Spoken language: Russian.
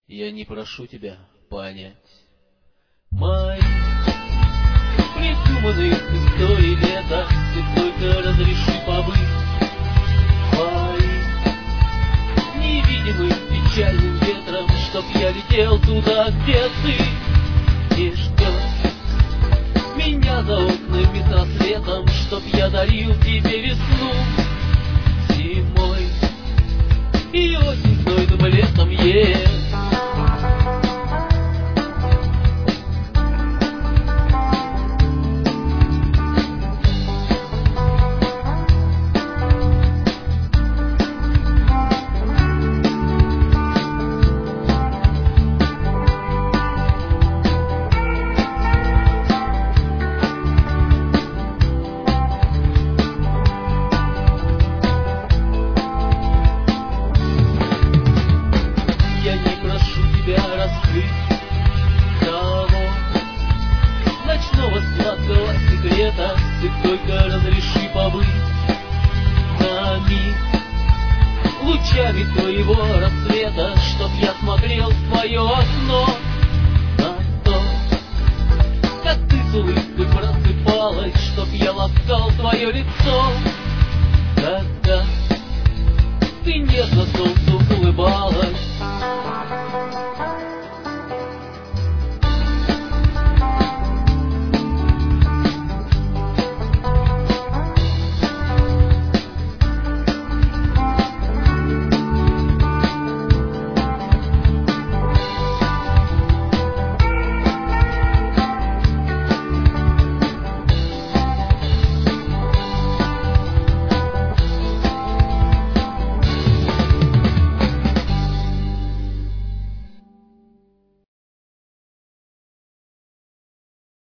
Я не прошу тебя понять мои придуманные истории лета. Ты только разреши побыть твоим невидимым печальным ветром, чтоб я летел туда, где ты не ждешь меня за окнами с рассветом, чтоб я дарил тебе весну зимой и осень знойным летом. Раскрыть того ночного сладкого секрета, ты только разреши побыть на миг лучами твоего рассвета, чтоб я смотрел в твое окно на то, как ты с улыбкой просыпалась, чтоб я ласкал твое лицо.